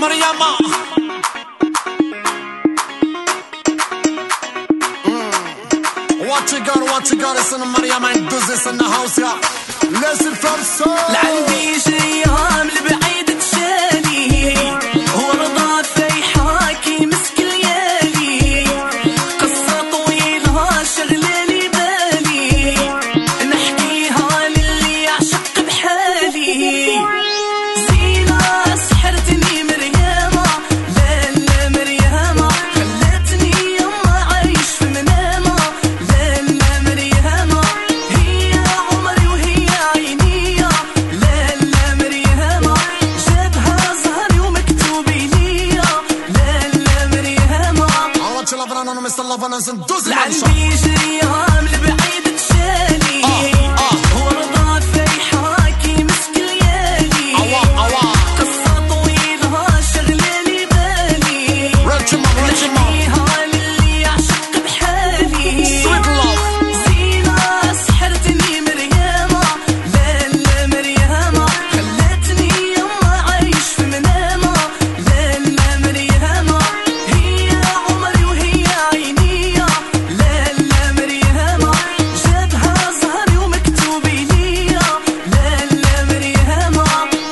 مريم. What you got is in مريم and do this in the house, yeah. Listen from soul. لعندي جيام لبعيد تشالي ورضا في حاكي مسك ليالي قصة طويلة شغلة لي بالي نحكيها للي يعشق بحالي. زينة سحرتني مريمة لا لا مريمة خلتني يما عايش في منامة لا لا مريمة هي عمري وهي عينية لا لا مريمة جابها زهري ومكتوبي ليا لا لا مريمة. لعندي جريام لبعيد تشالي ورضا في حاكي مسك ليالي قصة طويلة شغلة لي بالي نحكيها للي يعشق بحالي. زينة سحرتني مريمة لا لا مريمة خلتني يما عايش في منامة لا لا مريمة هي عمري وهي عينية لا لا مريمة جابها زهري ومكتوبي ليا لا لا مريمة.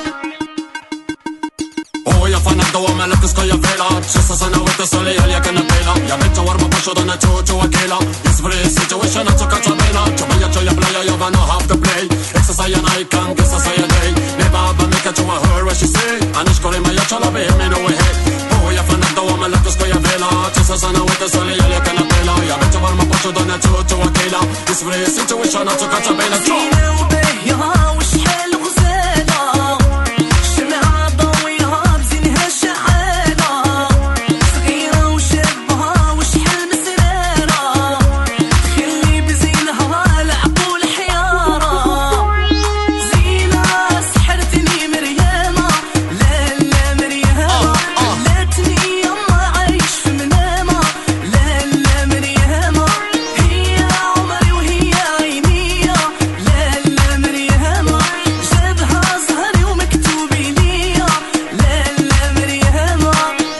Oj, fan att då med lite skoja fela. Kissa sig nu inte så lial jag kan pela. Jag vet jag var på passion den är tjo akela. Yes for this situation att jag kan mena. Jag playa jag wanna have to play. Exercise and I can guess I say a day. Never but make it to her what she say. Anish kore mig jag chala be me no way. Oj, fan att då med lite skoja fela. Kissa sig nu inte så lial jag kan pela. Jag vet jag var på passion den är tjo akela. Yes for this situation att jag kan mena. زينة وبهية وشحال غزالة شمعة ضويها بزينها شعالة صغيرة وشابها وشحال مسرارة تخلي بزينها العقول حيارة. زينة سحرتني مريمة لا لا مريمة خلتني يما عايش في منامة لا لا مريمة هي عمري وهي عينية لا لا مريمة جابها زهري ومكتوبي ليا لا لا مريمة.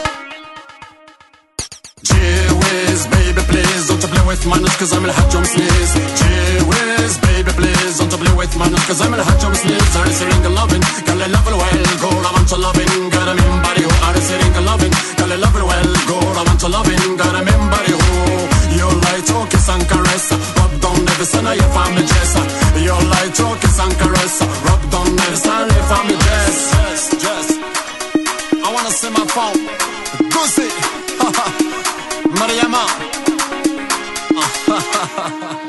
Gee whiz, baby please don't you play with my nuts cause I'm a hot jump sneeze. Gee whiz, baby please don't you play with my nuts cause I'm a hot jump sneeze. I sitting a loving, got a level well, go I want to loving, got a mean body who I sitting a loving, got a level well, go I want to loving, got a mean body who you like to kiss and caress, rub down every son of your family dress. You like to kiss and caress, rub down every son of your family dress. I wanna see my phone, Goosey, Mariama.